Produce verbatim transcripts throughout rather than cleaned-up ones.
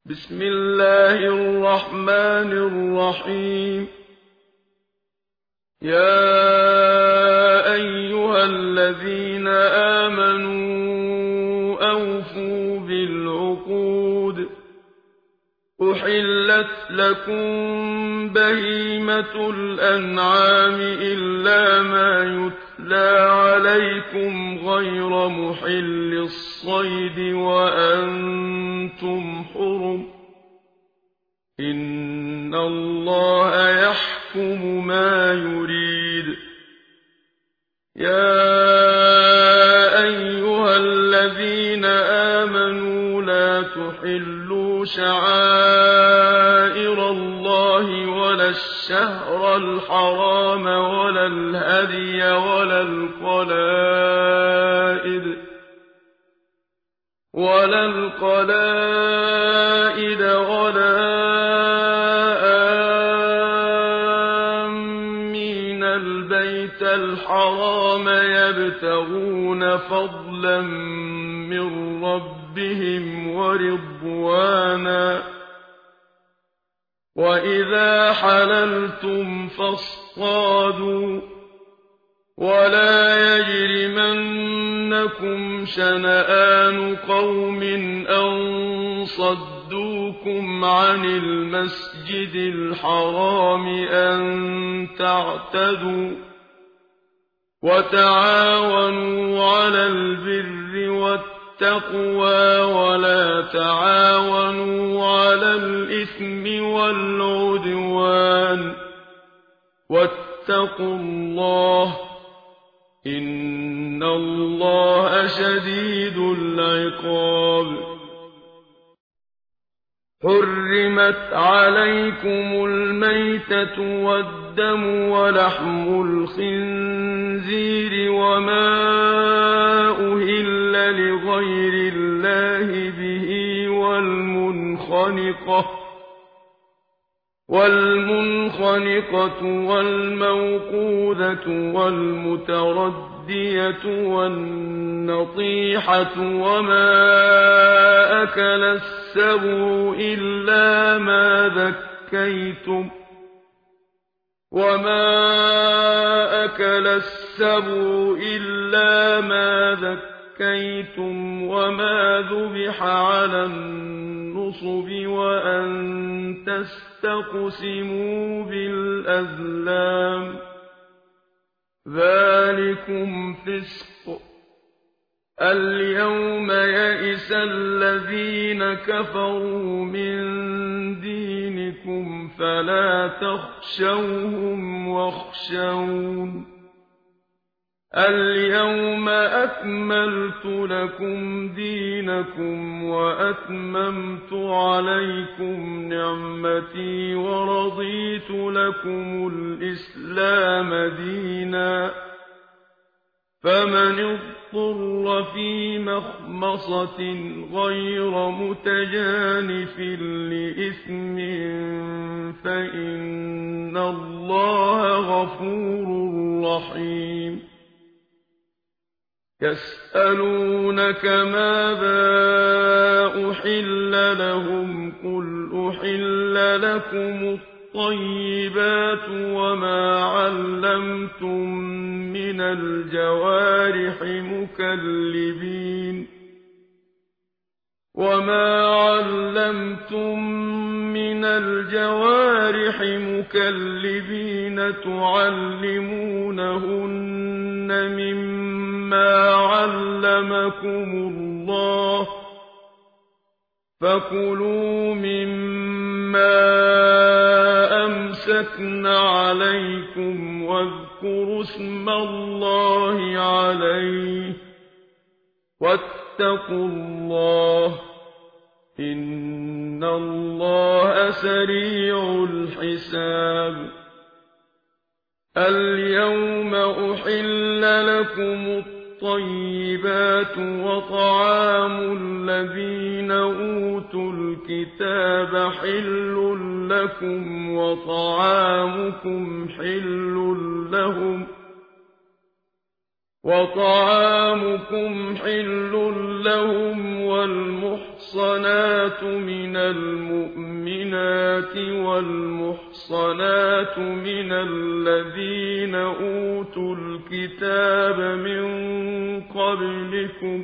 بسم الله الرحمن الرحيم يا أيها الذين آمنوا أوفوا بالعقود أحلت لكم بهيمة الأنعام إلا ما يتلى عليكم غير محل الصيد وأنتم حرم إن الله يحكم ما يريد يا أيها الذين آمنوا لا تحلوا شعائر الله ولا الشهر الحرام ولا الهدي ولا القلائد ولا القلائد ولا آمين البيت الحرام يبتغون فضلا من ربهم ورضوانا وإذا حللتم فاصطادوا ولا يجرمنكم شنآن قوم أن صدوكم عن المسجد الحرام أن تعتدوا وتعاونوا على البر والتقوى ولا تعاونوا على الإثم والعدوان واتقوا الله إن الله شديد العقاب حرمت عليكم الميتة والدم ولحم الخنزير وما أهل لغير الله به والمنخنقة والمنخنقة والموقوذة والمتردية والنطيحة وما أكل السبع إلا ما ذكيتم وما أكل السبع إلا ما ذكيتم وما ذبح على النصب وأن تستقسموا بالأزلام ذلكم فسق اليوم يئس الذين كفروا من دينكم فلا تخشوهم واخشون اليوم أكملت لكم دينكم وأتممت عليكم نعمتي ورضيت لكم الإسلام دينا فمن اضطر في مخمصة غير متجانف لإثم فإن الله غفور رحيم يسألونك ماذا أحل لهم قل أحل لكم الطيبات وما علمتم من الجوارح مكلبين وما علمتم من الجوارح مكلبين تعلمونهن مما علمكم الله فكلوا مما أمسكن عليكم واذكروا اسم الله عليه واتقوا الله إن الله سريع الحساب اليوم أحل لكم الطيبات وطعام الذين أوتوا الكتاب حل لكم وطعامكم حل لهم وطعامكم حل لهم والمحصنات من المؤمنات والمحصنات من الذين أوتوا الكتاب من قبلكم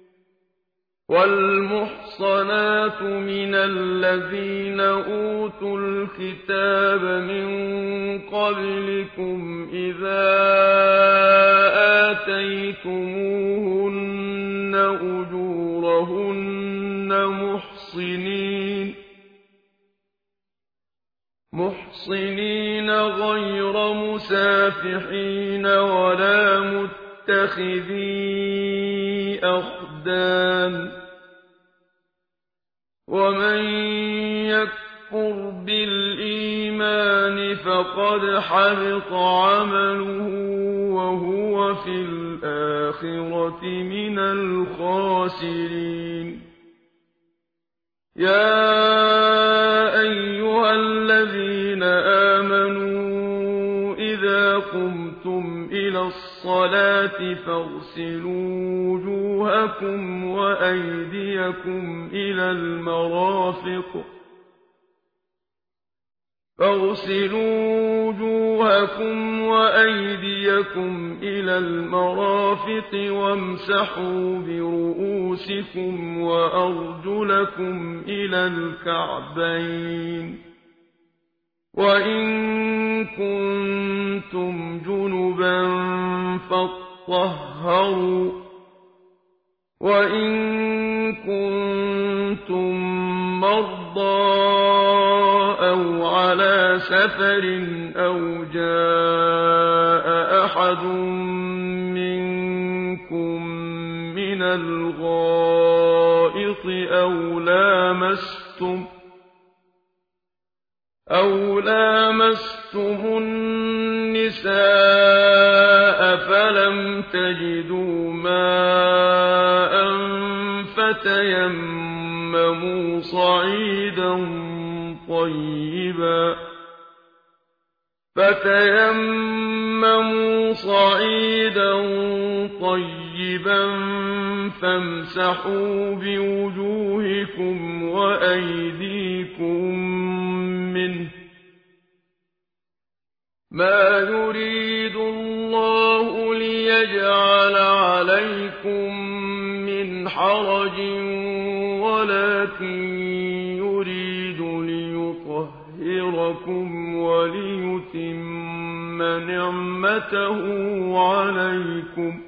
والمحصنات من الذين أوتوا الكتاب من قبلكم إذا آتيتموهن أجورهن محصنين محصنين غير مسافحين ولا متخذي أخدان ومن يكفر بالإيمان فقد حبط عمله وهو في الآخرة من الخاسرين يا أيها الذين آمنوا إذا قمتم إلى الصلاة فاغسلوا وجوهكم وأيديكم إلى المرافق فاغسلوا وجوهكم وأيديكم إلى المرافق وامسحوا برؤوسكم وأرجلكم إلى الكعبين وإن كنتم جنبا فاطهروا وإن كنتم مرضى أو على سفر أو جاء أحد منكم من الغائط أو لامستم أو لامستم النساء فلم تجدوا ماء فتيمموا صعيدا طيبا فتيمموا صعيدا طيبا فامسحوا بوجوهكم وأيديكم منه ما يريد الله ليجعل عليكم من حرج ولكن يريد ليطهركم وليتم نعمته عليكم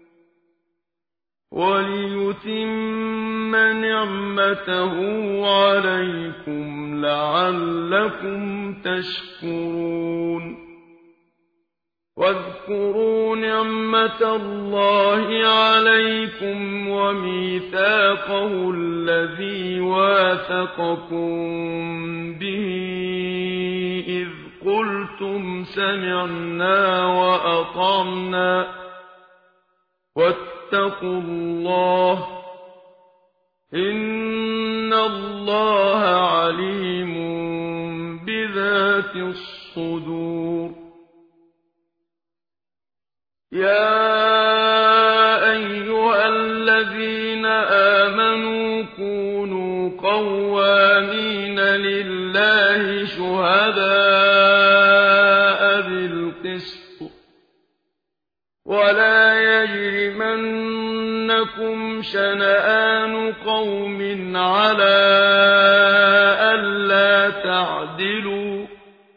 وليتم نعمته عليكم لعلكم تشكرون واذكروا نعمة الله عليكم وميثاقه الذي واثقكم به إذ قلتم سمعنا وأطعنا واتقوا الله إن الله عليم بذات الصدور يا أيها الذين آمنوا كونوا قوامين لله شهداء بالقسط ولا يجرمنكم شنآن قوم على ألا تعدلوا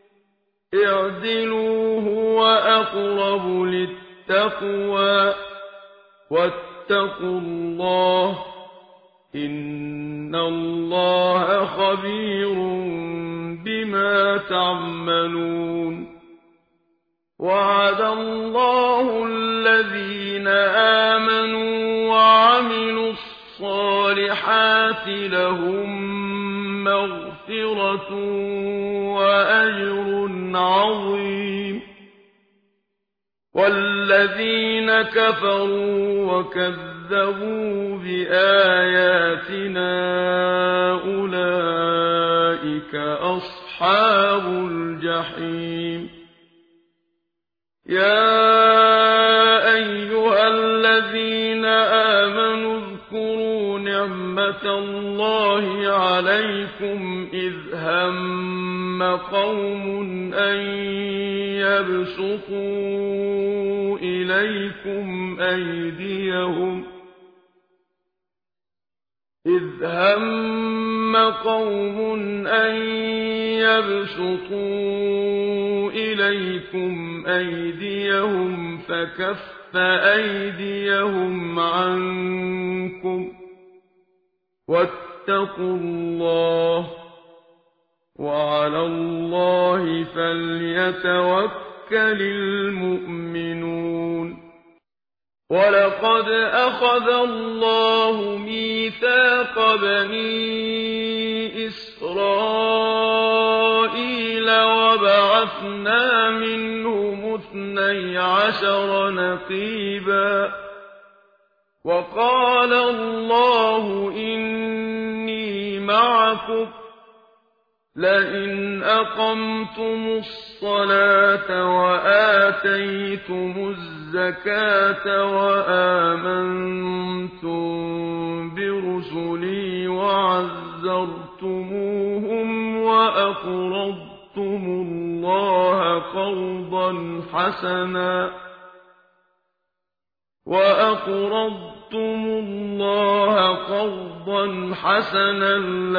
اعدلوا هو أقرب للتقوى واتقوا الله إن الله خبير بما تعملون وعد الله الذين آمنوا وعملوا الصالحات لهم مغفرة وأجر عظيم والذين كفروا وكذبوا بآياتنا أولئك أصحاب الجحيم يا أيها اللَّهِ عَلَيْكُمْ إِذْ هَمَّ قَوْمٌ أَن يَبْسُطُوا إِلَيْكُمْ أَيْدِيَهُمْ إِذْ هَمَّ قَوْمٌ أَن يَبْسُطُوا إِلَيْكُمْ أَيْدِيَهُمْ فَكَفَّ أَيْدِيَهُمْ عَنكُمْ وَاتَّقُوا اللَّهَ وَعَلَى اللَّهِ فَلْيَتَوَكَّلِ الْمُؤْمِنُونَ وَلَقَدْ أَخَذَ اللَّهُ مِيثَاقَ بَنِي إِسْرَائِيلَ وَبَعَثْنَا مِنْهُمُ اثْنَيْ عَشَرَ نَقِيبًا وَقَالَ اللَّهُ إِنِّي مَعَكُمْ لئن أقمتم الصلاة وآتيتم الزكاة وآمنتم برسلي وعزرتموهم وأقرضتم الله قرضا حسنا وأقرضتم الله قرضا حسنا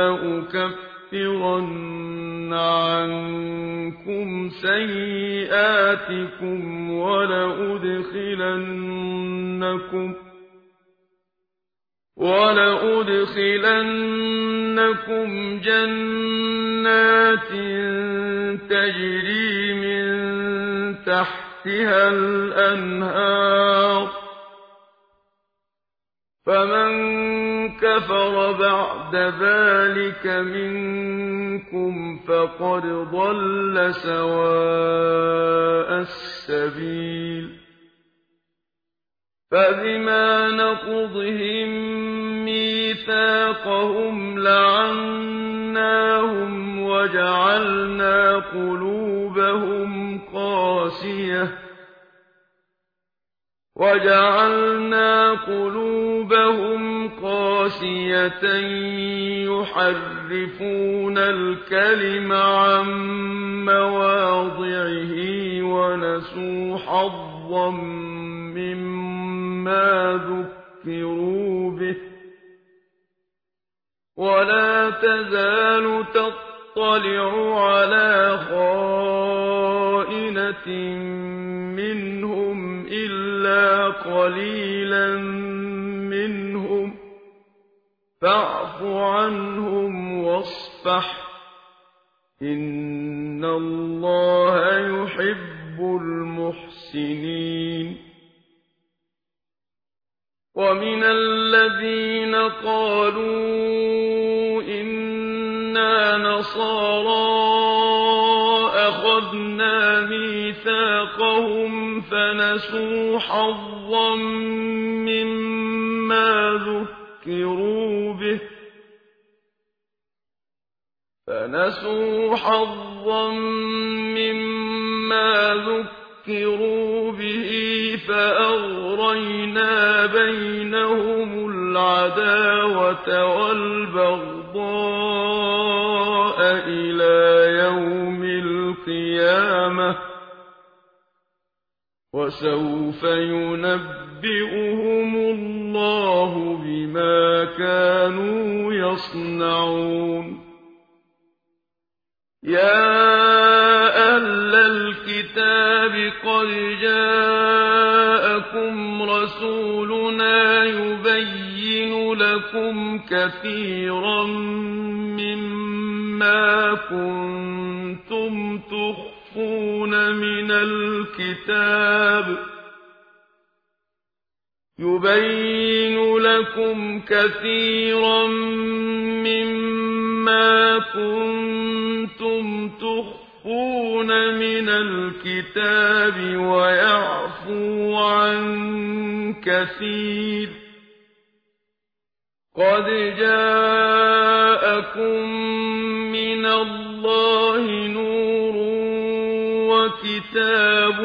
لأكفرن عنكم سيئاتكم ولأدخلنكم ولأدخلنكم جنات تجري من تحتها الأنهار فمن كفر بعد ذلك منكم فقد ضل سواء السبيل فبما نقضهم ميثاقهم لعناهم وجعلنا قلوبهم قاسية وجعلنا قلوبهم قاسية يحرفون الكلم عن مواضعه ونسوا حظا مما ذكروا به ولا تزال تطلع على خائنة منهم إلا قليلا منهم فاعف عنهم واصفح إن الله يحب المحسنين ومن الذين قالوا إنا نصارى أخذنا ميثاقهم فنسوا حظا مما ذكروا به فنسوا حظا مما ذكروا به فأغرينا بينهم العداوة والبغضاء إلى يوم القيامة وسوف ينبئهم الله بما كانوا يصنعون يا أهل الكتاب قد جاءكم رسولنا يبين لكم كثيرا مما كنتم تخفون من الكتاب يبين لكم كثيرا مما كنتم تخفون من الكتاب ويعفو عن كثير قد جاءكم من الله نور وكتاب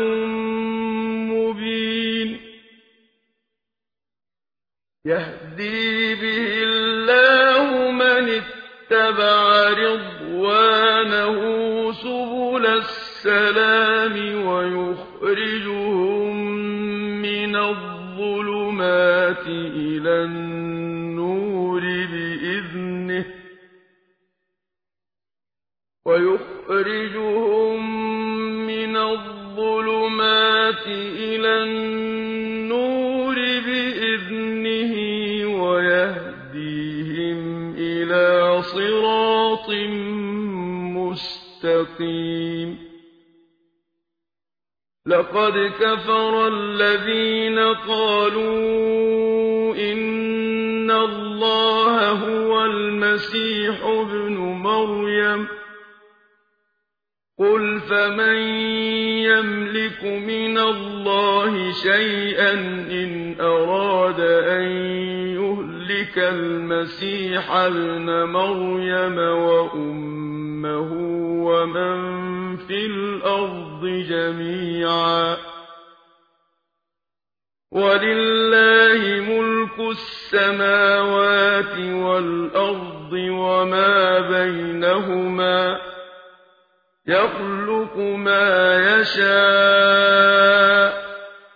مبين يهدي به الله اتبع رضوانه سبل السلام ويخرجهم من الظلمات إلى النور بإذنه ويخرجهم من الظلمات إلى النور بإذنه ويهديهم إلى صراط مستقيم لقد كفر الذين قالوا إن الله هو المسيح ابن مريم قل فمن يملك من الله شيئا إن أراد أن يهلك المسيح ابن مريم وأمه ومن في الأرض جميعا ولله ملك السماوات والأرض وما بينهما يخلق ما يشاء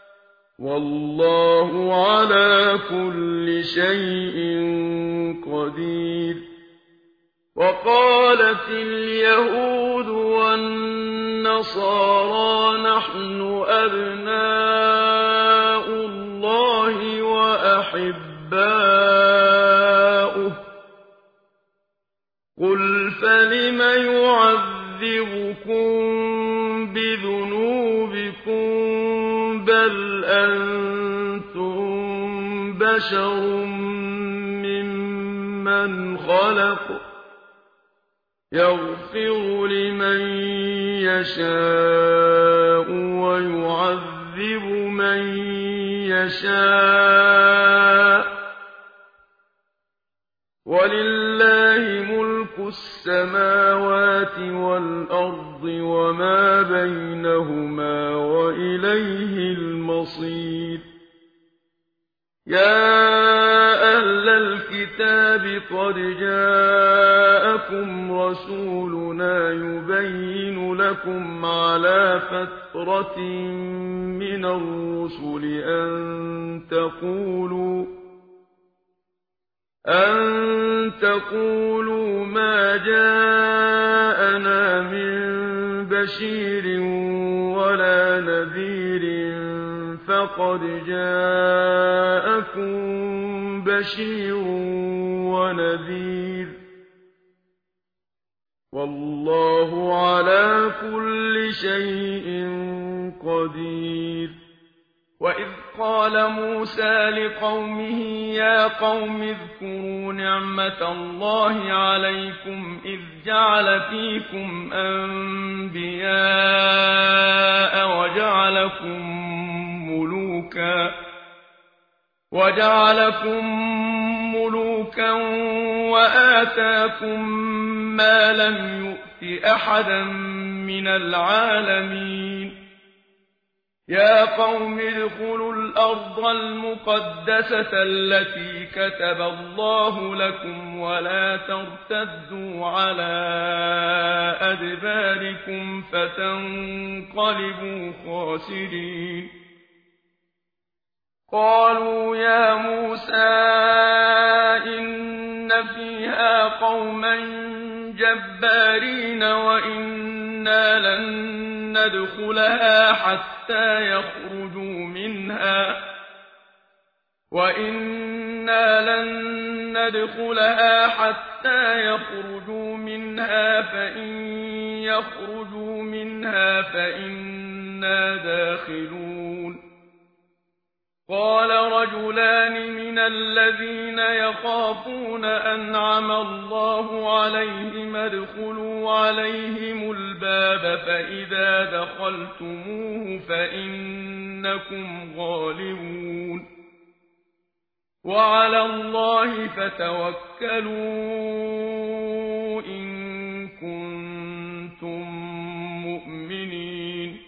والله على كل شيء قدير وقالت اليهود والنصارى نحن أبناء الله وأحباؤه قل فلم يعذبكم بذنوبكم بل أنتم بشر ممن خلق يغفر لمن يشاء ويعذب من يشاء ولله ملك السماوات والأرض وما بينهما وإليه المصير يا أهل الكتاب قد جاءكم رسولنا يبين لكم على فترة من الرسل أن تقولوا أن تقولوا ما جاءنا من بشير ولا نذير فقد جاءكم بشير ونذير والله على كل شيء قدير وإذ قال موسى لقومه يا قوم اذكروا نعمة الله عليكم إذ جعل فيكم أنبياء وجعلكم ملوكا وجعلكم ملوكا وآتاكم ما لم يؤت أحدا من العالمين يا قوم ادخلوا الأرض المقدسة التي كتب الله لكم ولا ترتدوا على أدباركم فتنقلبوا خاسرين قالوا يا موسى إن فيها قوما جبارين وإنا لن ندخلها حتى يخرجوا منها وإنا لن ندخلها حتى يخرجوا منها فإن يخرجوا منها فإنا داخلون قال رجلان من الذين يخافون أنعم الله عليهم ادخلوا عليهم الباب فإذا دخلتموه فإنكم غالبون وعلى الله فتوكلوا إن كنتم مؤمنين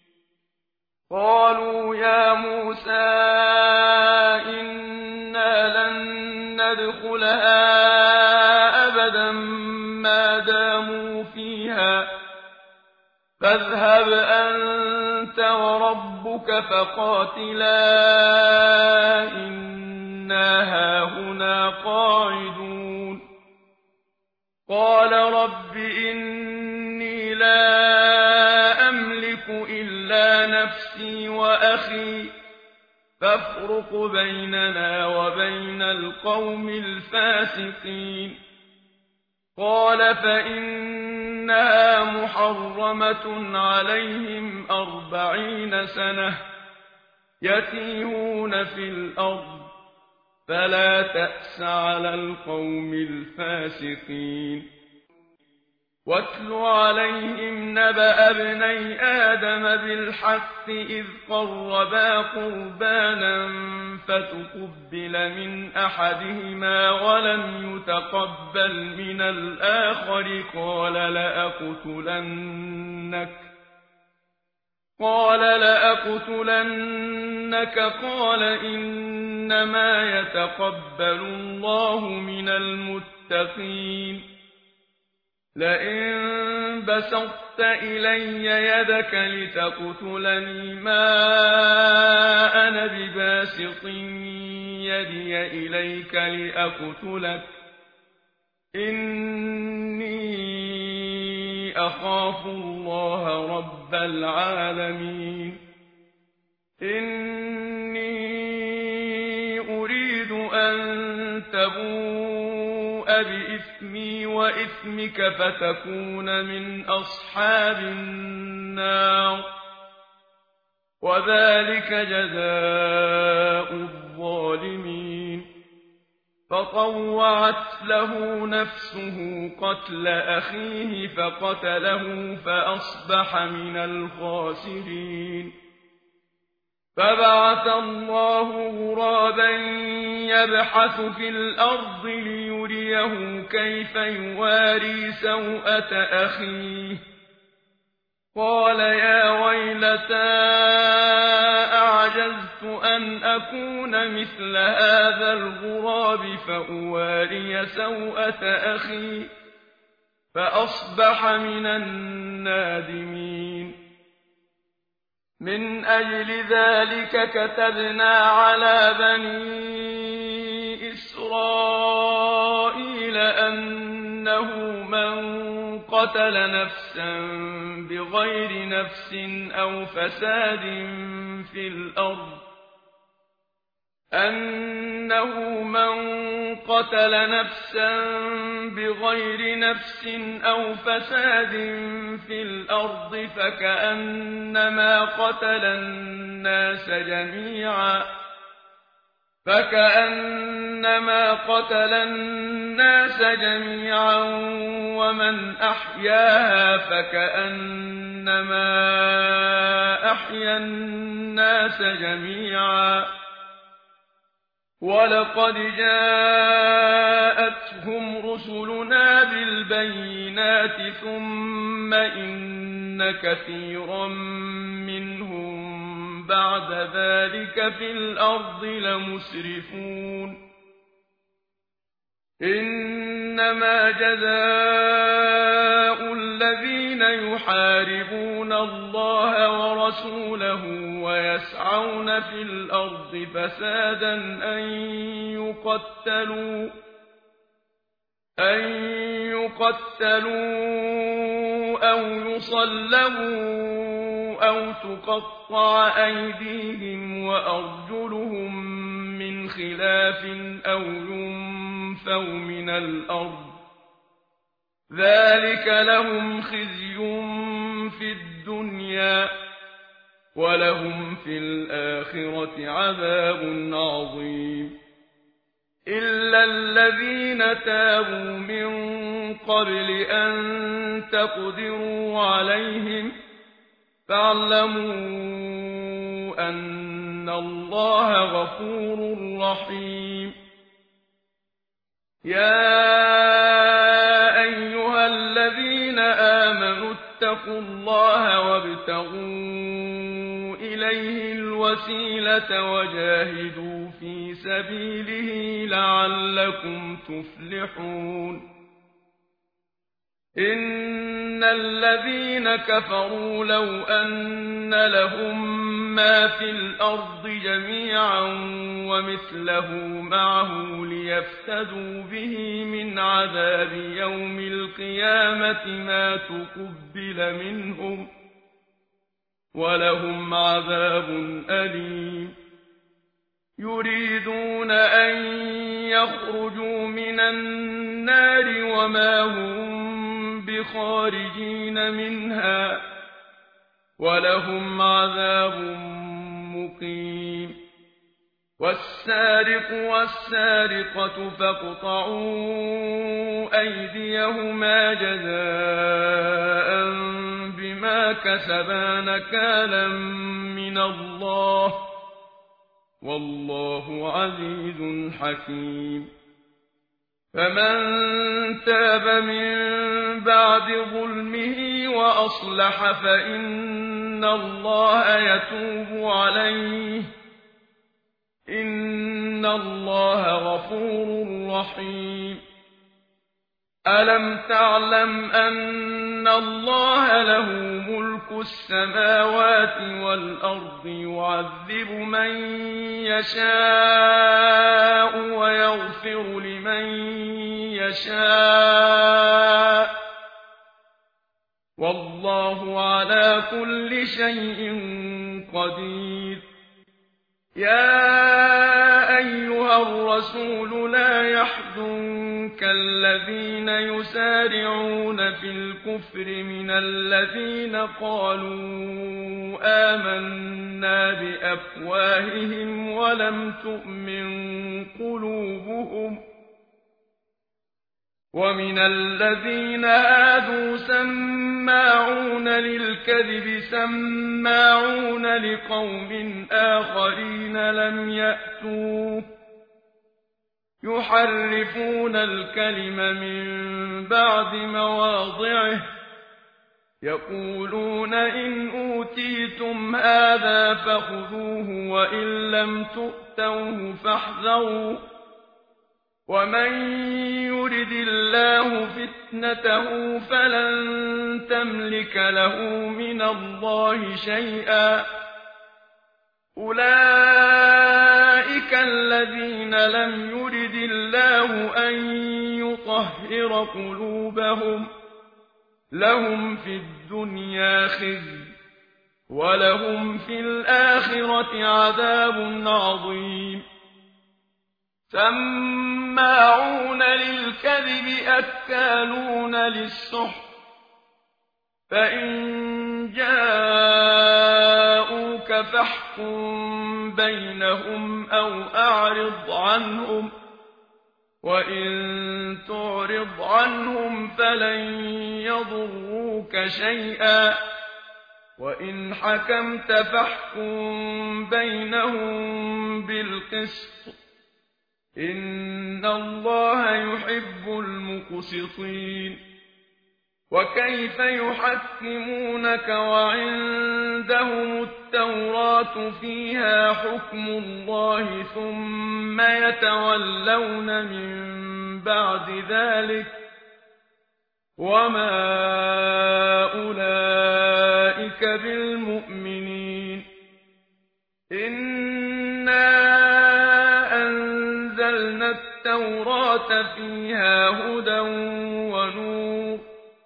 قالوا يا موسى إنا لن ندخلها أبدا ما داموا فيها فاذهب أنت وربك فقاتلا إنا هاهنا قاعدون قال رب إني لا أملك إلا نفسي وأخي فافرق بيننا وبين القوم الفاسقين قال فإنها محرمة عليهم أربعين سنة يتيهون في الأرض فلا تأس على القوم الفاسقين واتل عليهم نبأ ابني آدم بالحق إذ قربا قربانا فتقبل من أحدهما ولم يتقبل من الآخر قال لأقتلنك قال لأقتلنك قال إنما يتقبل الله من المتقين لئن بسطت إلي يدك لتقتلني ما أنا بباسط يدي إليك لأقتلك إني أخاف الله رب العالمين إني أريد أن تبوء بإثمي وإثمك فتكون من أصحاب النار وذلك جزاء الظالمين فطوعت له نفسه قتل أخيه فقتله فأصبح من الخاسرين فبعث الله غرابا يبحث في الأرض ليريه كيف يواري سوءة أخيه قال يا ويلتى أعجزت أن أكون مثل هذا الغراب فأواري سوءة أخي فأصبح من النادمين من أجل ذلك كتبنا على بني إسرائيل أنه من قتل نفسا بغير نفس أو فساد في الأرض أنه من قتل نفسا بغير نفس أو فساد في الأرض فكأنما قتل الناس جميعا فكأنما قتل الناس جميعا ومن أحياها فكأنما أحيا الناس جميعا ولقد جاءتهم رسلنا بالبينات ثم إن كثيرا منهم بعد ذلك في الأرض لمسرفون إنما جزاء الذين يحاربون الله ورسوله ويسعون في الأرض فسادا أن يقتلوا أن يقتلوا أو يصلبوا أو تقطع أيديهم وأرجلهم من خلاف أو ينفوا من الأرض ذلك لهم خزي في الدنيا ولهم في الآخرة عذاب عظيم إلا الذين تابوا من قبل أن تقدروا عليهم فاعلموا أن الله غفور رحيم يا أيها الذين آمنوا اتقوا الله وابتغوا إليه الوسيلة وجاهدوا في سبيله لعلكم تفلحون إن الذين كفروا لو أن لهم ما في الأرض جميعا ومثله معه ليفتدوا به من عذاب يوم القيامة ما تقبل منهم ولهم عذاب أليم يريدون أن يخرجوا من النار وما هم بخارجين منها ولهم عذاب مقيم والسارق والسارقة فاقطعوا أيديهما جزاء بما كسبا نكالا من الله والله عزيز حكيم فمن تاب من بعد ظلمه وأصلح فإن الله يتوب عليه إن الله غفور رحيم ألم تعلم أن الله له ملك السماوات والأرض يعذب من يشاء ويغفر لمن يشاء والله على كل شيء قدير يا أيها الرسول لا يحزنك الذين يسارعون في الكفر من الذين قالوا آمنا بأفواههم ولم تؤمن قلوبهم ومن الذين هادوا سماعون للكذب سماعون لقوم آخرين لم يأتوك يحرفون الكلم من بعد مواضعه يقولون إن أوتيتم هذا فخذوه وإن لم تؤتوه فاحذروا ومن يرد الله فتنته فلن تملك له من الله شيئا أولئك الذين لم يرد الله أن يطهر قلوبهم لهم في الدنيا خزي ولهم في الآخرة عذاب عظيم سماعون للكذب أكالون للسحت فإن جاءوك فاحكم بينهم أو أعرض عنهم وإن تعرض عنهم فلن يضروك شيئا وإن حكمت فاحكم بينهم بالقسط إن الله يحب المقسطين وكيف يحكمونك وعندهم التوراة فيها حكم الله ثم يتولون من بعد ذلك وما أولئك بالمؤمنين إنا أنزلنا التوراة فيها هدى ونور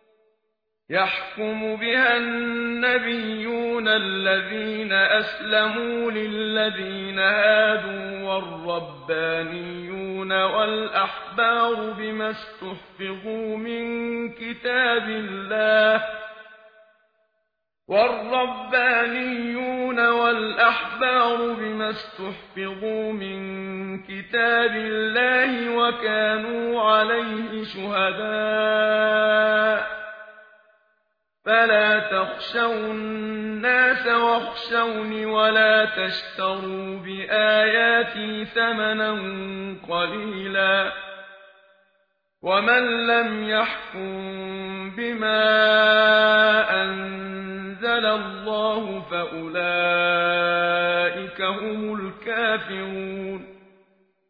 يحكم بها النبيون الذين أسلموا للذين هادوا والربانيون والأحبار بما استحفظوا من كتاب الله والربانيون والأحبار بما استحفظوا من كتاب الله وكانوا عليه شهداء فلا تخشوا الناس واخشوني ولا تشتروا بآياتي ثمنا قليلا ومن لم يحكم بما أنزل الله فأولئك هم الكافرون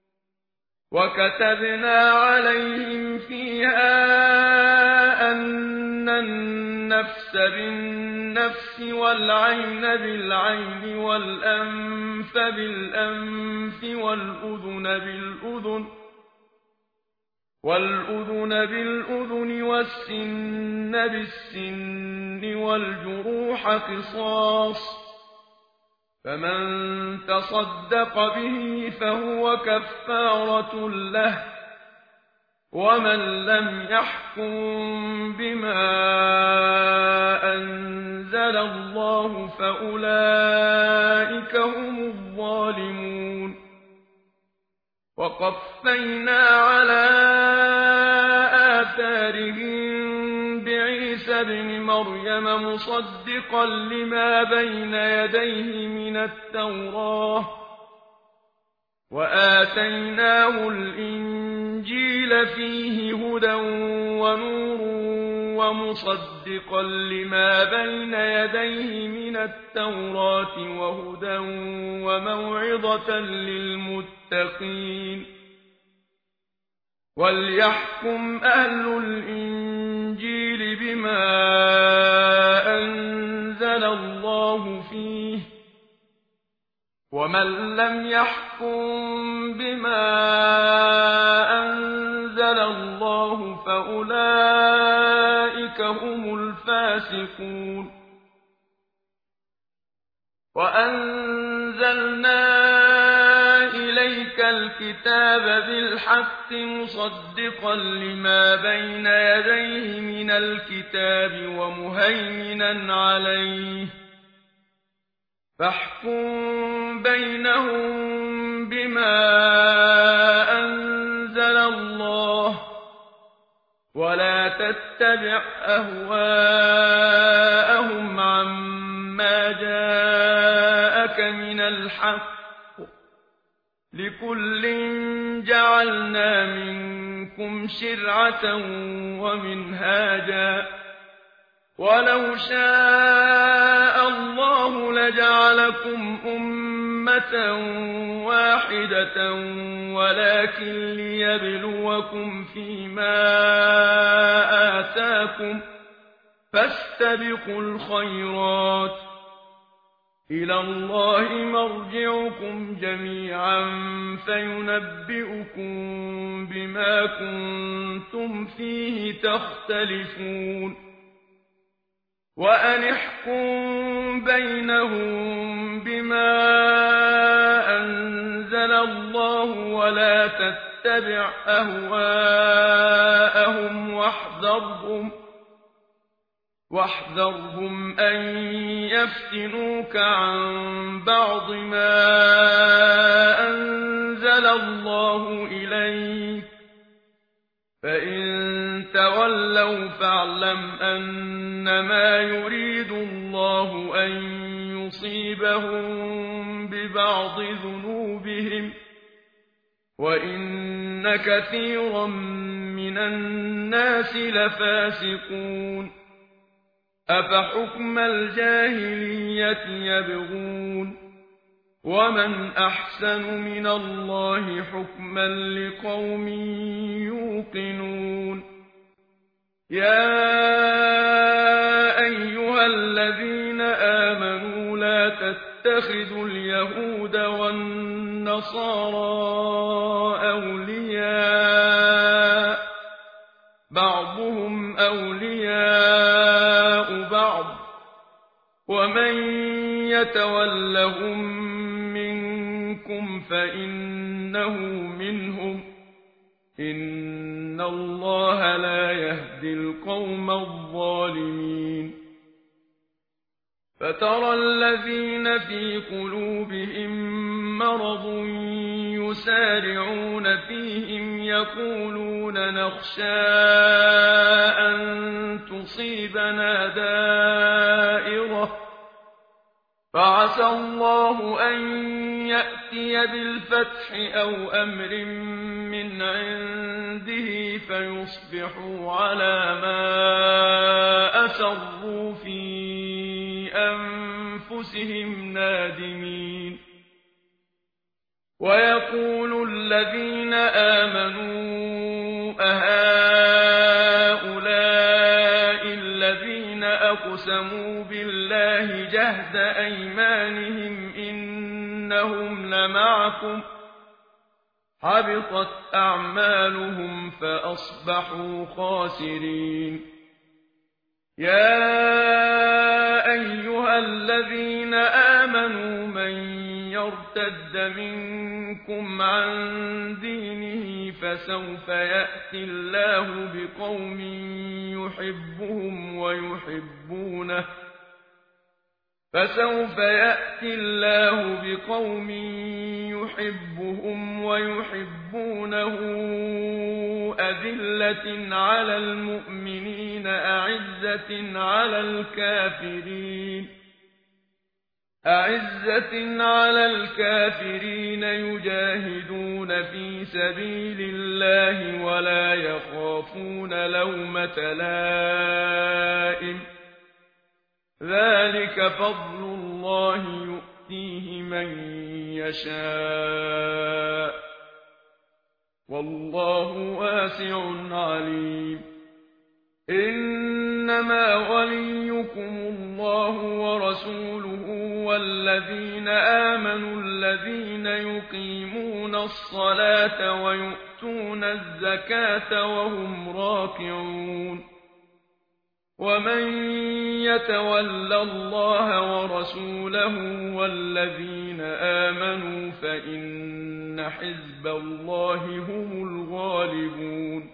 وكتبنا عليهم فيها أن النفس بالنفس والعين بالعين والأنف بالأنف والأذن بالأذن والأذن بالأذن والسن بالسن والجروح قصاص، فمن تصدق به فهو كفارة له، ومن لم يحكم بما أنزل الله فأولئك هم الظالمون. وقفينا على آثارهم بعيسى ابن مريم مصدقا لما بين يديه من التوراة، وآتيناه الإنجيل فيه هدى ونور ومصدقا لما بين يديه من التوراة وهدى وموعظة للمتقين. وليحكم أهل الإنجيل بما أنزل الله فيه، ومن لم يحكم بما أنزل الله فأولئك هم الفاسقون. وأنزلنا إليك الكتاب بالحق مصدقا لما بين يديه من الكتاب ومهيمنا عليه، فاحكم بينهم بما أنزل الله، ولا تتبع أهواءهم عما جاءك من الحق، لكل جعلنا منكم شرعة ومنهاجا، ولو شاء الله لجعلكم أمة واحدة ولكن ليبلوكم فيما آتاكم، فاستبقوا الخيرات، إلى الله مرجعكم جميعا فينبئكم بما كنتم فيه تختلفون. وأن احكم بينهم بما أنزل الله ولا تتبع أهواءهم واحذرهم واحذرهم أن يفتنوك عن بعض ما أنزل الله إليك، فإن تولوا فاعلم أنما يريد الله أن يصيبهم ببعض ذنوبهم، وإن كثيرا من الناس لفاسقون. أفحكم الجاهلية يبغون، ومن أحسن من الله حكما لقوم يوقنون. يا أيها الذين آمنوا لا تتخذوا اليهود والنصارى أولياء، بعضهم أولياء بعض، ومن يتولهم منكم فإنه منهم، إن الله لا يهدي القوم الظالمين. فترى الذين في قلوبهم مرض يسارعون فيهم يقولون نخشى أن تصيبنا دائرة، فعسى الله أن يأتي بالفتح أو أمر من عنده فيصبحوا على ما أسروا في أنفسهم نادمين. ويقول الذين آمنوا أهؤلاء الذين أقسموا بالله جهد أيمانهم إنهم لمعكم حبطت أعمالهم فأصبحوا خاسرين. يا أيها الذين آمنوا من يرتد منكم عن دينه فسوف يأتي الله بقوم يحبهم ويحبونه فسوف يأتي الله بقوم يحبهم ويحبونه أذلة على المؤمنين أعزة على الكافرين أعزة على الكافرين يجاهدون في سبيل الله ولا يخافون لومة لائم ذلك فضل الله يؤتيه من يشاء والله واسع عليم. إنما وليكم الله ورسوله والذين آمنوا الذين يقيمون الصلاة ويؤتون الزكاة وهم راكعون. ومن يتول الله ورسوله والذين آمنوا فإن حزب الله هم الغالبون.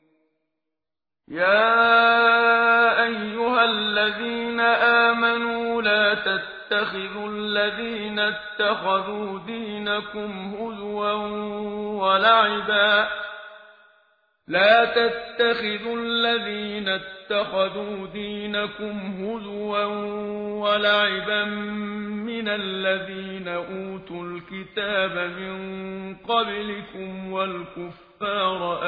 يا أيها الذين آمنوا لا تتخذوا الذين اتخذوا دينكم هزوا ولعبا لا تتخذوا الذين اتخذوا دينكم هزوا ولعبا من الذين أوتوا الكتاب من قبلكم والكفار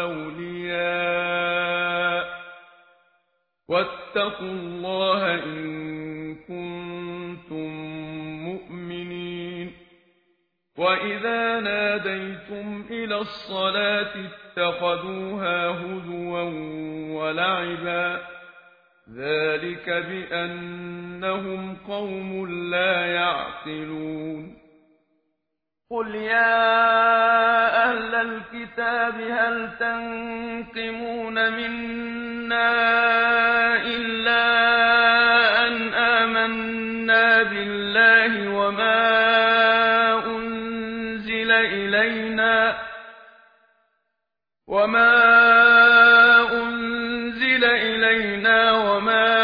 أولياء واتقوا الله إن كنتم مؤمنين. وإذا ناديتم إلى الصلاة اتخذوها هزوا ولعبا ذلك بأنهم قوم لا يعقلون. قل يا أهل الكتاب هل تنقمون منا إلا أن آمنا بالله وما أنزل إلينا وما أنزل إلينا وما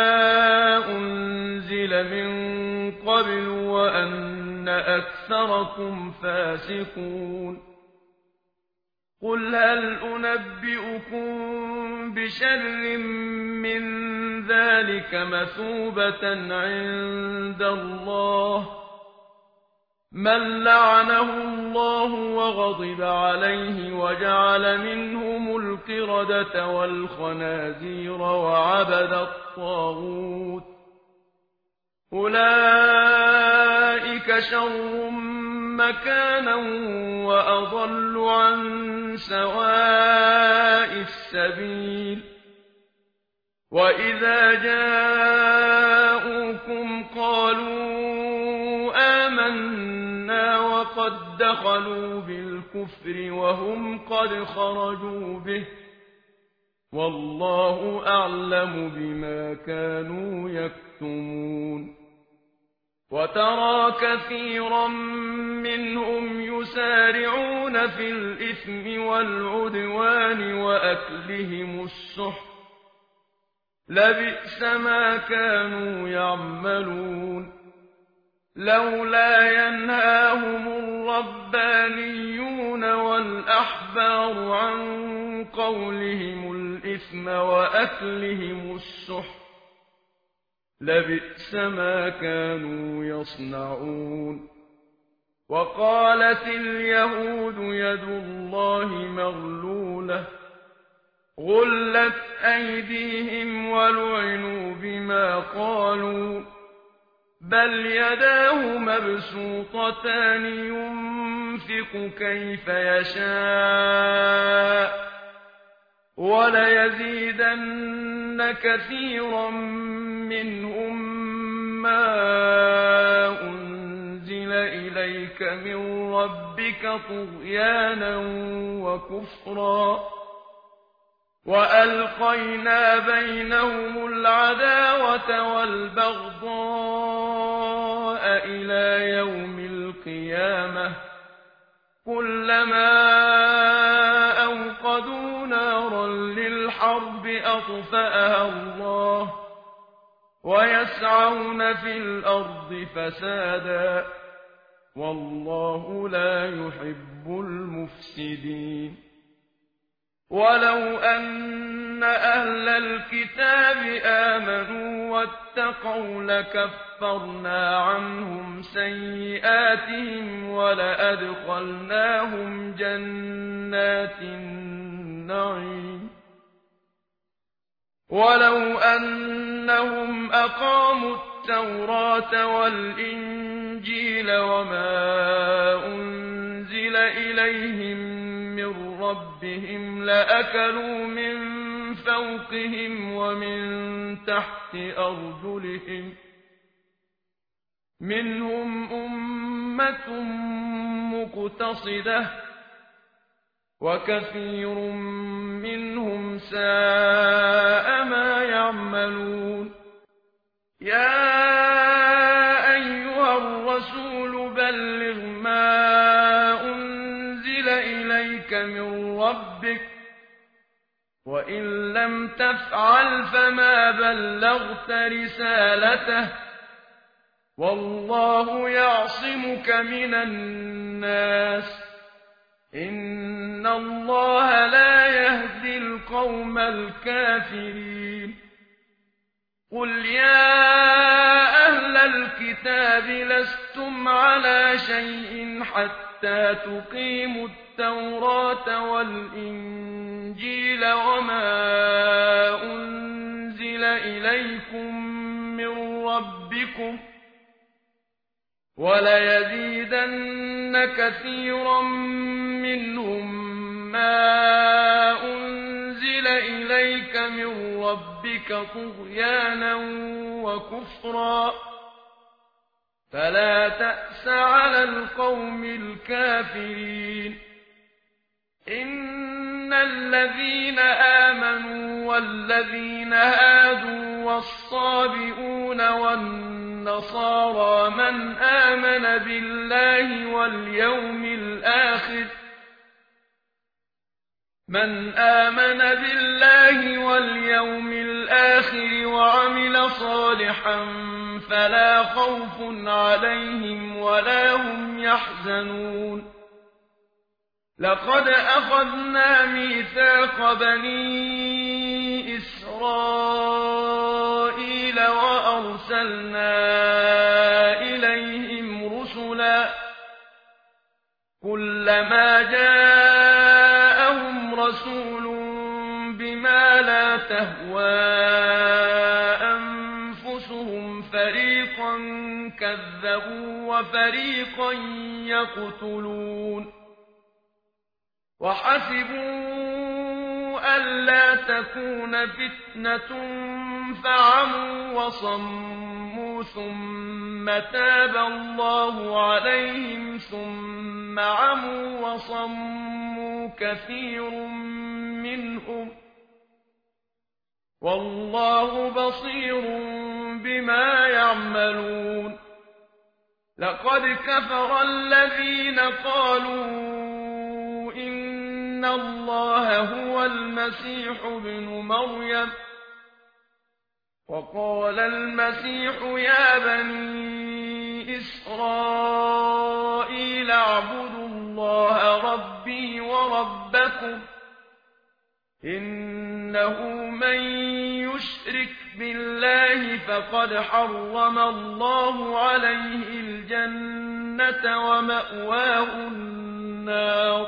أنزل من قبل وأن أكثركم فاسقون. قل هل أنبئكم بشر من ذلك مثوبة عند الله من لعنه الله وغضب عليه وجعل منهم القردة والخنازير وعبد الطاغوت أولئك شر مكانا وأضل عن سواء السبيل. وإذا جاءوكم قالوا آمنا وقد دخلوا بالكفر وهم قد خرجوا به والله أعلم بما كانوا يكتمون. وترى كثيرا منهم يسارعون في الإثم والعدوان وأكلهم السحت لبئس ما كانوا يعملون. لولا ينهاهم الربانيون والأحبار عن قولهم الإثم وأكلهم السحت لبئس ما كانوا يصنعون. وقالت اليهود يد الله مغلولة غلت أيديهم ولعنوا بما قالوا بل يداه مبسوطتان ينفق كيف يشاء وليزيدن كثيرا منهم ما أنزل إليك من ربك طغيانا وكفرا وألقينا بينهم العداوة والبغضاء إلى يوم القيامة كلما أوقدوا نارا للحرب أطفأها الله ويسعون في الأرض فسادا والله لا يحب المفسدين ولو أن أهل الكتاب آمنوا واتقوا لكفرنا عنهم سيئاتهم ولأدخلناهم جنات النعيم ولو أنهم أقاموا التوراة والإنجيل وما أنزل إليهم من ربهم لأكلوا من فوقهم ومن تحت أرجلهم منهم أمة مقتصدة وكثير منهم ساء ما يعملون يا أيها الرسول بلغ ما أنزل إليك من ربك وإن لم تفعل فما بلغت رسالته والله يعصمك من الناس إن الله لا يهدي القوم الكافرين قل يا أهل الكتاب لستم على شيء حتى تقيموا التوراة والإنجيل وما أنزل إليكم من ربكم وليزيدن كثيرا منهم ما أنزل إليك من ربك طغيانا وكفرا فلا تأس على القوم الكافرين إن الذين آمنوا والذين هادوا والصابئون والنصارى من آمن بالله واليوم الآخر من آمن بالله واليوم الآخر وعمل صالحا فلا خوف عليهم ولا هم يحزنون لقد أخذنا ميثاق بني إسرائيل وأرسلنا إليهم رسلا كلما جاءهم رسول بما لا تهوى أنفسهم فريقا كذبوا وفريقا يقتلون وحسبوا ألا تكون فتنة فعموا وصموا ثم تاب الله عليهم ثم عموا وصموا كثير منهم والله بصير بما يعملون لقد كفر الذين قالوا إن الله هو المسيح ابن مريم وقال المسيح يا بني إسرائيل اعبدوا الله ربي وربكم إنه من يشرك بالله فقد حرم الله عليه الجنة ومأواه النار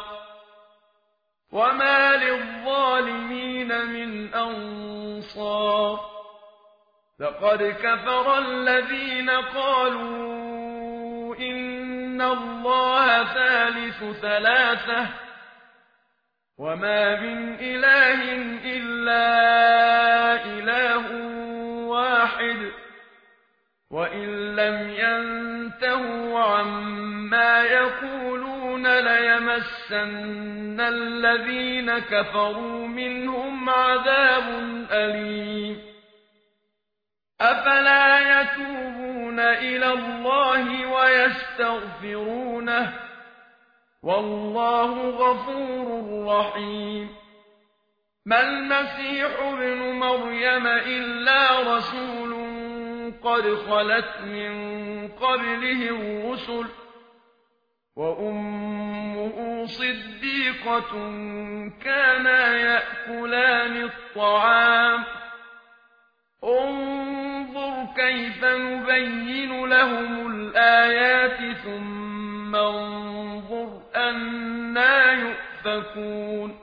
وما للظالمين من أنصار لقد كفر الذين قالوا إن الله ثالث ثلاثة وما من إله إلا إله واحد لم ينتهوا عما يقولون ليمسن الذين كفروا منهم عذاب أليم أفلا يتوبون إلى الله ويستغفرونه والله غفور رحيم ما المسيح ابن مريم إلا رسول قد خلت من قبله الرسل وأمه صديقة كانا يأكلان الطعام انظر كيف نبين لهم الآيات ثم انظر أنى يؤفكون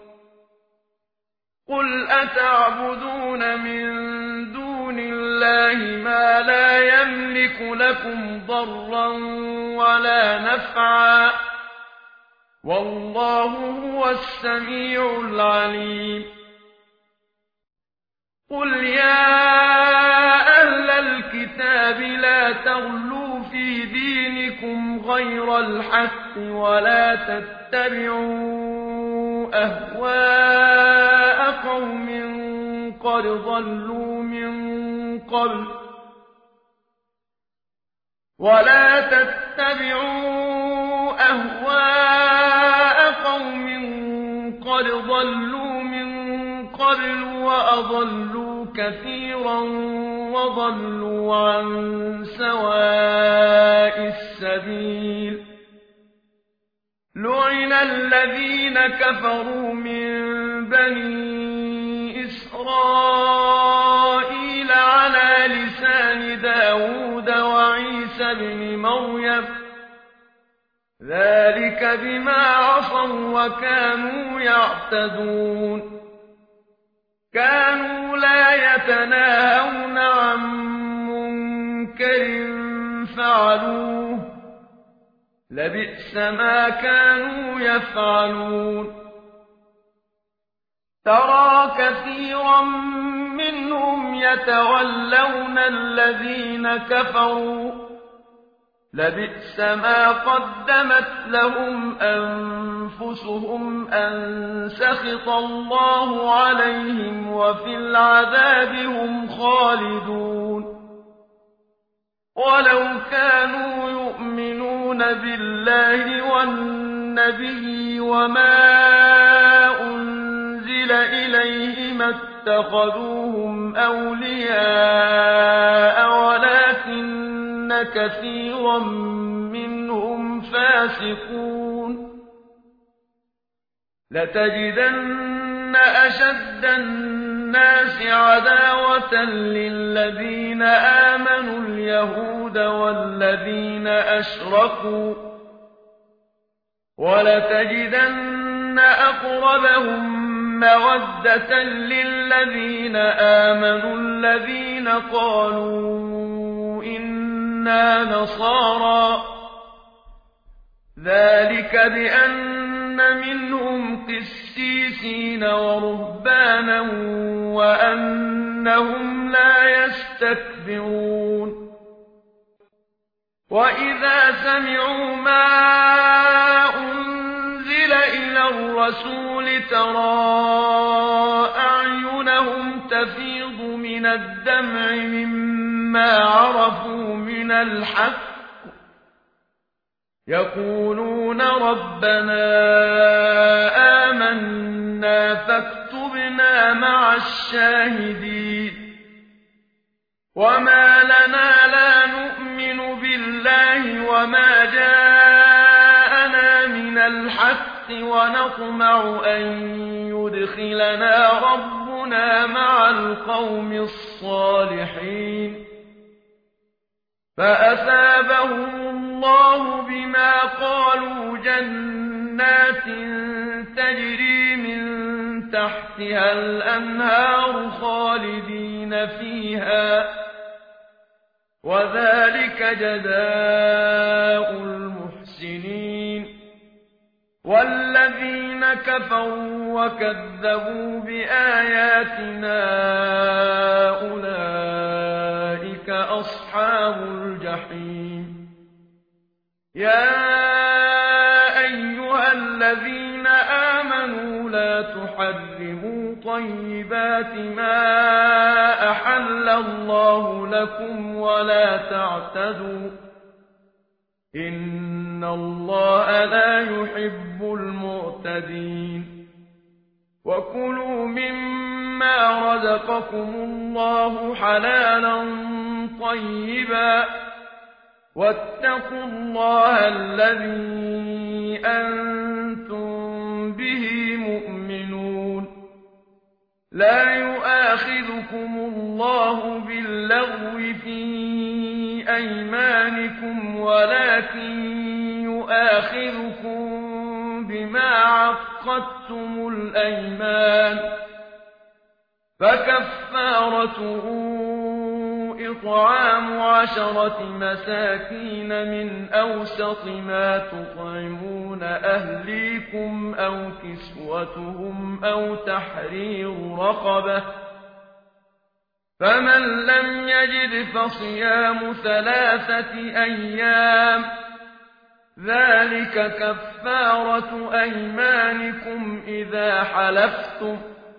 قل أتعبدون من دون الله ما لا يملك لكم ضرا ولا نفعا والله هو السميع العليم قل يا أهل الكتاب لا تغلوا في دينكم غير الحق ولا تتبعوا أهواء قوم قد ضلوا من قبل ولا تتبعوا أهواء قوم قد ضلوا من قبل وأضلوا كثيرا وضلوا عن سواء السبيل لعن الذين كفروا من بني إسرائيل على لسان داود وعيسى بن مريم ذلك بما عصوا وكانوا يعتدون كانوا لا يتناهون عن منكر فعلوه لبئس ما كانوا يفعلون ترى كثيرا منهم يتولون الذين كفروا لبئس ما قدمت لهم أنفسهم أن سخط الله عليهم وفي العذاب هم خالدون ولو كانوا يؤمنون بالله والنبي وما أنزل إليه ما اتخذوهم أولياء ولكن كثيرا منهم فاسقون لتجدن أشد الناس عداوة للذين آمنوا اليهود والذين أشركوا ولتجدن أقربهم مودة للذين آمنوا الذين قالوا إنا نصارى ذلك بأن منهم قسيسين ورهبانا وأنهم لا يستكبرون وإذا سمعوا ما أنزل إلى الرسول ترى أعينهم تفيض من الدمع مما عرفوا من الحق يقولون ربنا آمنا فاكتبنا مع الشاهدين وما لنا لا نؤمن بالله وما جاءنا من الحق ونطمع أن يدخلنا ربنا مع القوم الصالحين فأثابهم الله بما قالوا جنات تجري من تحتها الأنهار خالدين فيها وذلك جزاء المحسنين والذين كفروا وكذبوا بآياتنا أولئك أصحاب الجحيم يا أيها الذين آمنوا لا تحرموا طيبات ما أحل الله لكم ولا تعتدوا إن الله لا يحب المعتدين وكلوا مما رزقكم الله حلالا طيبا واتقوا الله الذي أنتم به مؤمنون لا يؤاخذكم الله باللغو في أيمانكم ولكن يؤاخذكم بما عقدتم الأيمان فكفارته إطعام عشرة مساكين من أوسط ما تطعمون أهليكم أو كسوتهم أو تحرير رقبة فمن لم يجد فصيام ثلاثة أيام ذلك كفارة أيمانكم إذا حلفتم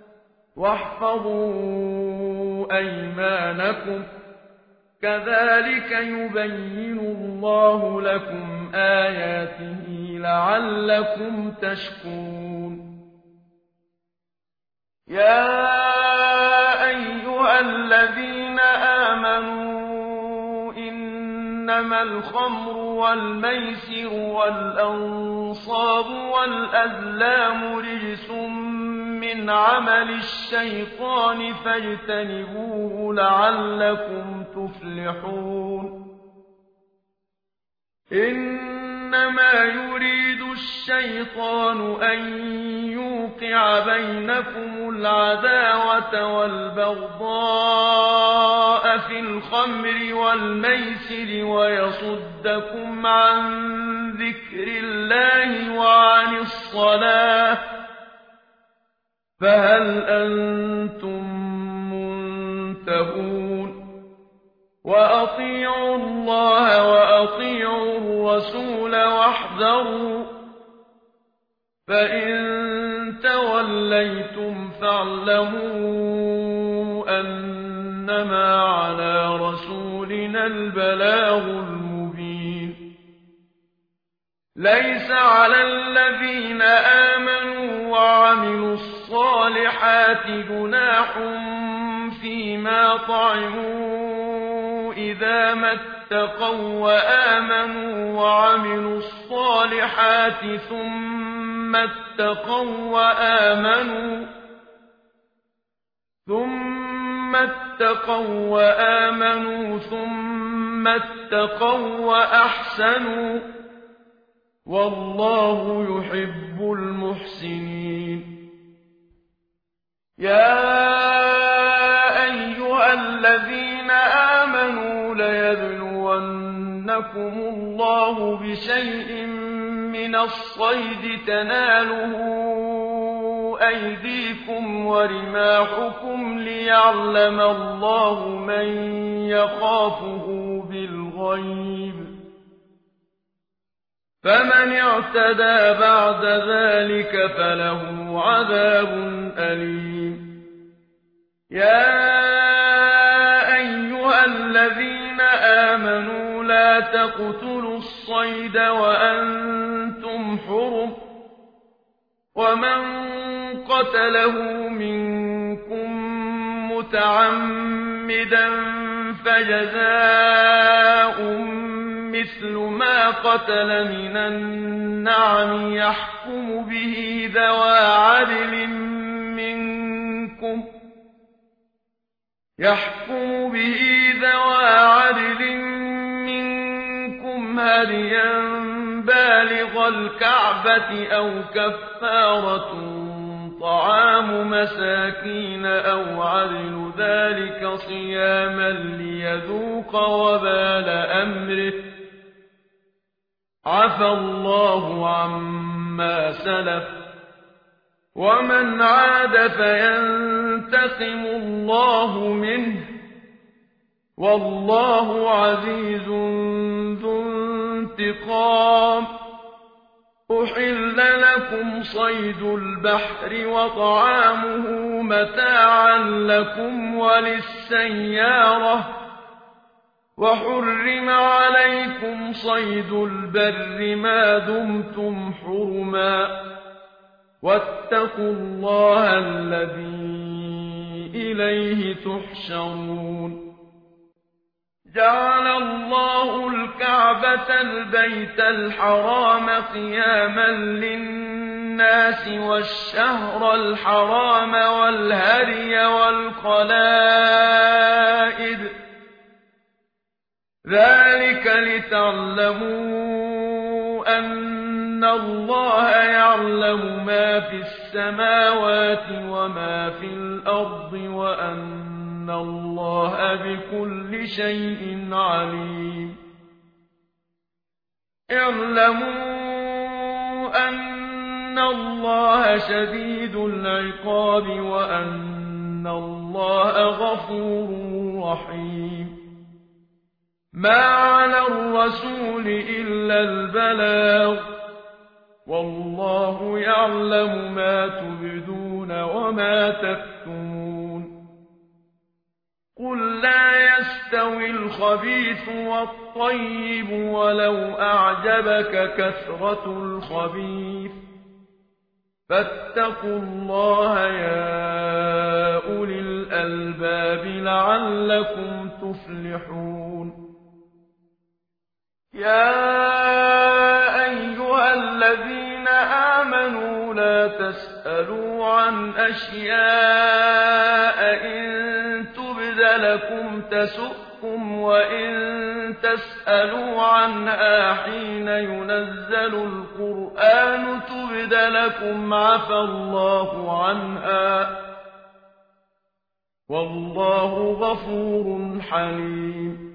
واحفظوا أيمانكم كذلك يبين الله لكم آياته لعلكم تشكرون يا أيها الذين آمنوا إنما الخمر والميسر والأنصاب والأزلام رجس من عمل الشيطان فاجتنبوه لعلكم تفلحون إنما يريد الشيطان أن يوقع بينكم العداوة والبغضاء في الخمر والميسر ويصدكم عن ذكر الله وعن الصلاة فهل أنتم منتهون وأطيعوا الله وأطيعوا الرسول واحذروا فإن توليتم فاعلموا أنما على رسولنا البلاغ المبين ليس على الذين آمنوا وعملوا الصالحات جناح فيما طعموا إذا ما اتقوا وآمنوا وعملوا الصالحات ثم اتقوا وآمنوا ثم اتقوا وآمنوا ثم اتقوا وأحسنوا والله يحب المحسنين يا أيها الذين آمنوا ليبلونكم الله بشيء من الصيد تناله أيديكم ورماحكم ليعلم الله من يخافه بالغيب فمن اعتدى بعد ذلك فله عذاب أليم يا أيها الذين آمنوا لا تقتلوا الصيد وأنتم حرم ومن قتله منكم متعمدا فجزاء مثل ما قتل من النعم يحكم به ذوى عدل منكم يحكم به ذوى عدل منكم هديا بالغ الكعبة أو كفارة طعام مساكين أو عدل ذلك صياما ليذوق وبال أمره عفى الله عما سلف ومن عاد فينتقم الله منه والله عزيز ذو انتقام. أحل لكم صيد البحر وطعامه متاعا لكم وللسيارة، وحرم عليكم صيد البر ما دمتم حرما، واتقوا الله الذي إليه تحشرون. جعل الله الكعبة البيت الحرام قياما للناس والشهر الحرام والهدي والقلائد، ذلك لتعلموا أن الله يعلم ما في السماوات وما في الأرض وأن إن الله بكل شيء عليم. اعلموا أن الله شديد العقاب وأن الله غفور رحيم. ما على الرسول إلا البلاغ، والله يعلم ما تبدون وما تكتمون. قل لا يستوي الخبيث والطيب ولو أعجبك كثرة الخبيث، فاتقوا الله يا أولي الألباب لعلكم تفلحون. يا أيها الذين آمنوا لا تسألوا عن أشياء إن لكم تسؤكم وإن تسألوا عنها حين ينزل القرآن تبد لكم عفى الله عنها، والله غفور حليم.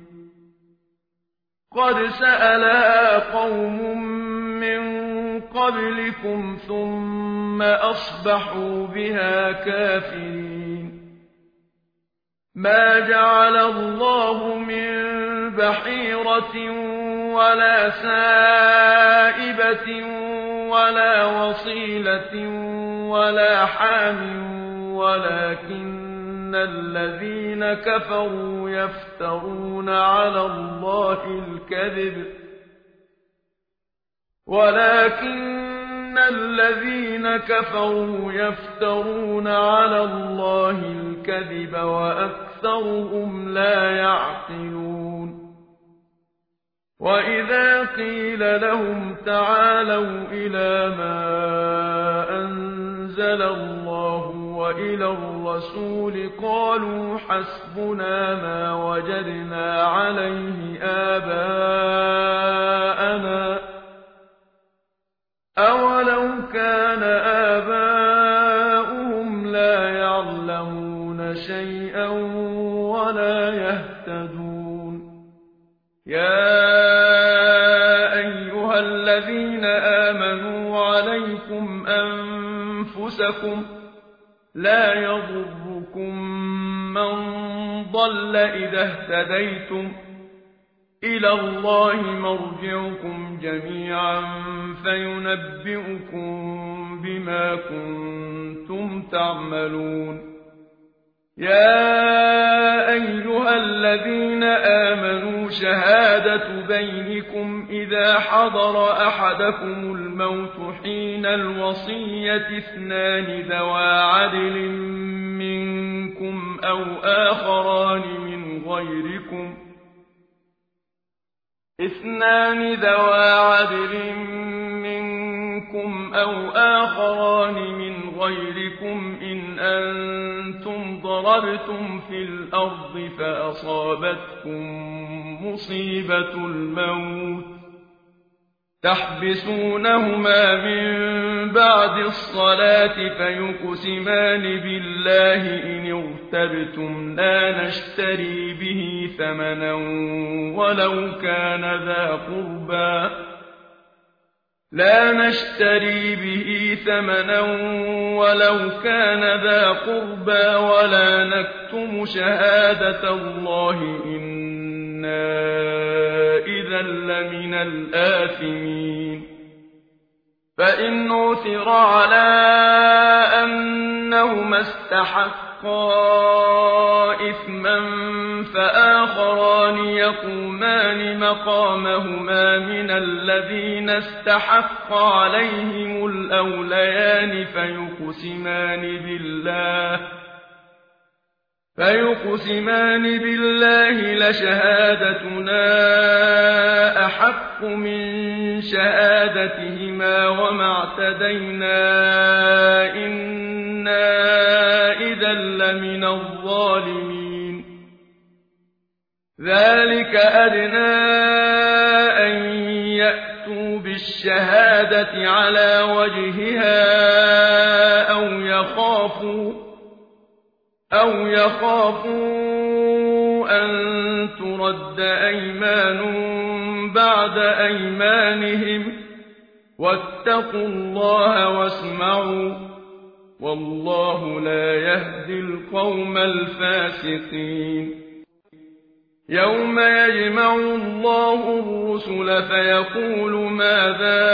قد سألها قوم من قبلكم ثم أصبحوا بها كافرين. ما جعل الله من بحيرة ولا سائبة ولا وصيلة ولا حام ولكن الذين كفروا يفترون على الله الكذب ولكن الذين كفروا يفترون على الله الكذب وأكثرهم لا يعقلون. وإذا قيل لهم تعالوا إلى ما أنزل الله وإلى الرسول قالوا حسبنا ما وجدنا عليه آباءنا أولو كان آباؤهم لا يعلمون شيئا ولا يهتدون. يا أيها الذين آمنوا عليكم أنفسكم لا يضركم من ضل إذا اهتديتم إلى الله مرجعكم جميعا فينبئكم بما كنتم تعملون. يا أيها الذين آمنوا شهادة بينكم إذا حضر أحدكم الموت حين الوصية اثنان ذوى عدل منكم أو آخران من غيركم اثنان ذوى عدل منكم أو آخران من غيركم إن أنتم ضربتم في الأرض فأصابتكم مصيبة الموت تحبسونهما من بعد الصلاة فيقسمان بالله إن ارتبتم لا نشتري به ثمنا ولو كان ذا قربى لا نشتري به ثمنا ولو كان ذا قربى ولا نكتم شهادة الله إنا إذا لمن الآثمين فإن عثر على أنهما استحقا إثما فآخران يقومان مقامهما من الذين استحق عليهم الأوليان فيقسمان بالله فيقسمان بالله لشهادتنا أحق من شهادتهما وما اعتدينا إنا إذا لمن الظالمين ذلك أدنى أن يأتوا بالشهادة على وجهها أو يخافوا أو يخافوا أن ترد أيمان بعد أيمانهم واتقوا الله واسمعوا والله لا يهدي القوم الفاسقين يوم يجمع الله الرسل فيقول ماذا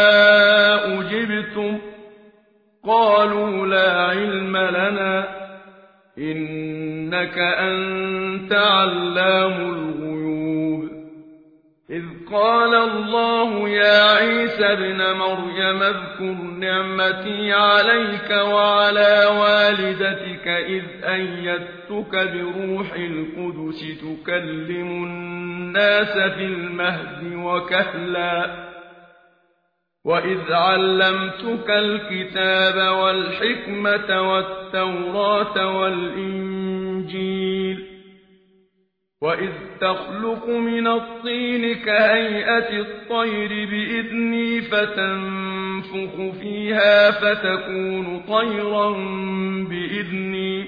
أجبتم قالوا لا علم لنا إنك أنت علام الغيوب إذ قال الله يا عيسى ابن مريم اذكر نعمتي عليك وعلى والدتك إذ أيدتك بروح القدس تكلم الناس في المهد وكهلا وإذ علمتك الكتاب والحكمة والتوراة والإنجيل وإذ تخلق من الطين كهيئة الطير بإذني فتنفخ فيها فتكون طيرا بإذني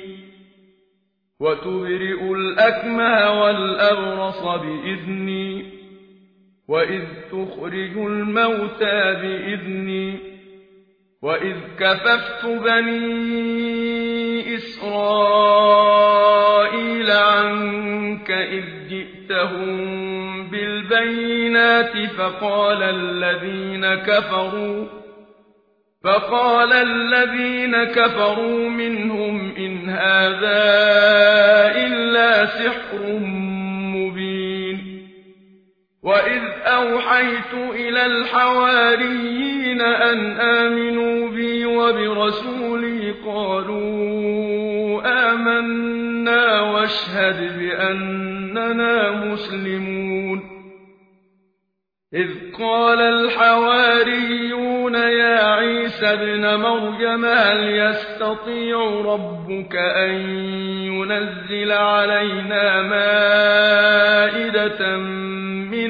وتبرئ الأكمه والأبرص بإذني وإذ تخرج الموتى بإذني وإذ كففت بني إسرائيل عنك إذ جئتهم بالبينات فقال الذين كفروا فقال الذين كفروا منهم إن هذا إلا سحر مبين وإذ أوحيت إلى الحواريين أن آمنوا بي وبرسولي قالوا آمنا واشهد بأننا مسلمون إذ قال الحواريون يا عيسى ابن مريم هل يستطيع ربك أن ينزل علينا مائدة من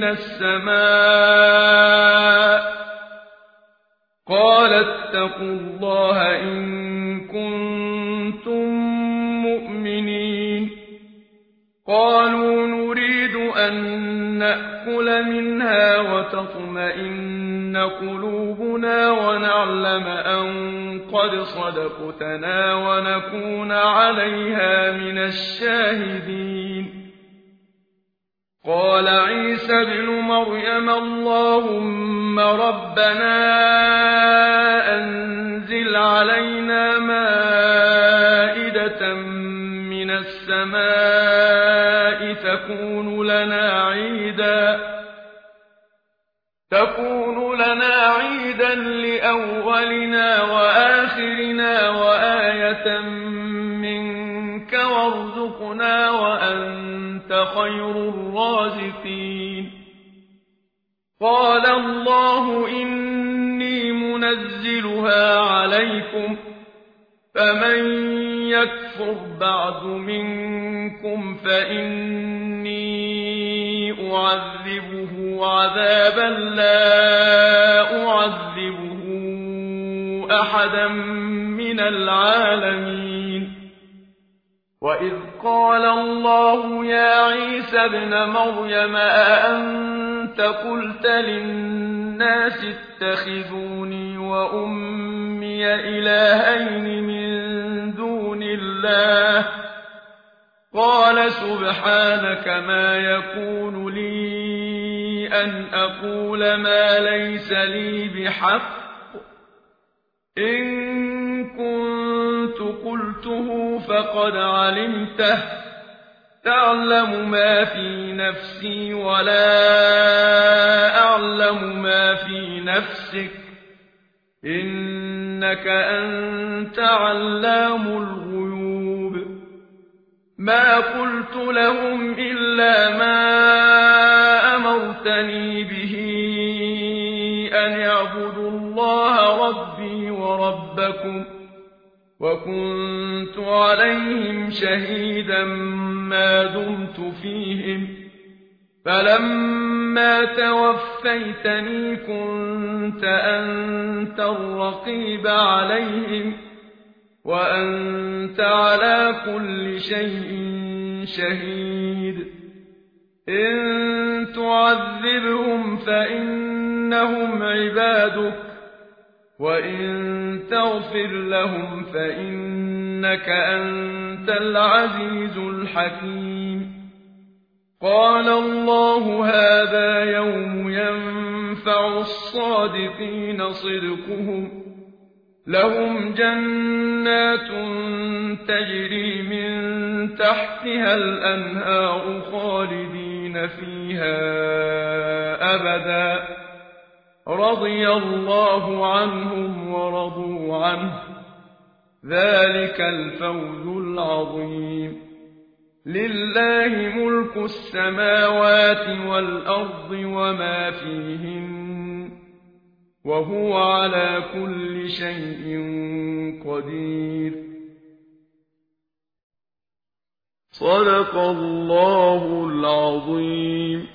السماء قال اتقوا الله إن كنتم مؤمنين قالوا نريد أن نأكل منها وتطمئن قلوبنا ونعلم أن قد صدقتنا ونكون عليها من الشاهدين قال عيسى ابن مريم اللهم ربنا أنزل علينا مائدة من السماء تكون لنا عيدا تكون لنا عيدا لأولنا وآخرنا وآية منك وارزقنا وأنت خير الرازقين قال الله إني منزلها عليكم فمن يكفر بعد منكم فإني أعذبه عذابا لا أعذبه أحدا من العالمين وإذ قال الله يا عيسى ابن مريم أأنت قلت للناس اتخذوني وأمي إلهين من دون الله قال سبحانك ما يكون لي أن أقول ما ليس لي بحق إن كنت قلته فقد علمته تعلم ما في نفسي ولا أعلم ما في نفسك إنك أنت علام الغيوب ما قلت لهم إلا ما أمرتني به أن اعبدوا الله ربي وربكم وكنت عليهم شهيدا ما دمت فيهم فلما توفيتني كنت أنت الرقيب عليهم وأنت على كل شيء شهيد إن تعذبهم فإنهم عبادك وإن تغفر لهم فإنك أنت العزيز الحكيم قال الله هذا يوم ينفع الصادقين صدقهم لهم جنات تجري من تحتها الأنهار خالدين فيها أبدا رضي الله عنهم ورضوا عنه ذلك الفوز العظيم لله ملك السماوات والأرض وما فيهن وهو على كل شيء قدير صدق الله العظيم.